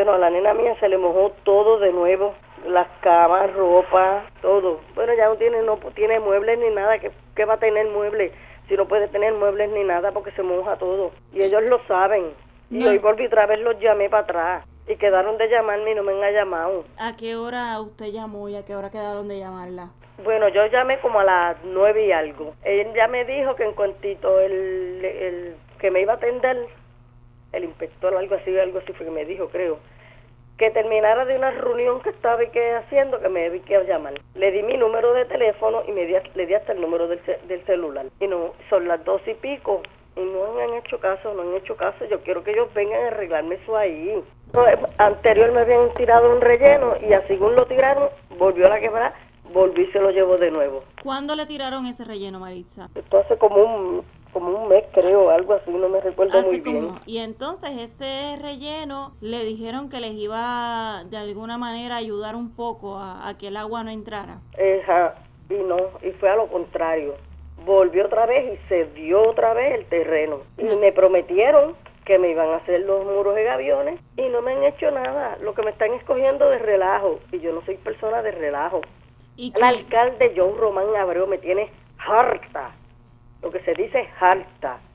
Bueno, a la nena mía se le mojó todo de nuevo, las camas, ropa, todo. Bueno, ya no tiene muebles ni nada, ¿qué va a tener muebles? Si no puede tener muebles ni nada porque se moja todo. Y ellos lo saben. Y hoy volví otra vez, los llamé para atrás. Y quedaron de llamarme y no me han llamado. ¿A qué hora usted llamó y a qué hora quedaron de llamarla? Bueno, yo llamé como a las 9 y algo. Él ya me dijo que en cuantito el que me iba a atender, el inspector, algo así fue que me dijo, creo, que terminara de una reunión que estaba haciendo, que me debía llamar. Le di mi número de teléfono y le di hasta el número del celular. Y no, son las 2 y pico. Y no han hecho caso. Yo quiero que ellos vengan a arreglarme eso ahí. Anterior me habían tirado un relleno y así según lo tiraron, volvió a la quebrada, volví y se lo llevo de nuevo. ¿Cuándo le tiraron ese relleno, Maritza? Esto hace como un mes, creo, algo así, no me recuerdo muy bien. Y entonces ese relleno le dijeron que les iba de alguna manera a ayudar un poco a que el agua no entrara. Y fue a lo contrario. Volvió otra vez y se dio otra vez el terreno. Y me prometieron que me iban a hacer los muros de gaviones y no me han hecho nada. Lo que me están escogiendo de relajo. Y yo no soy persona de relajo. El alcalde John Román Abreu me tiene harta. Lo que se dice harta.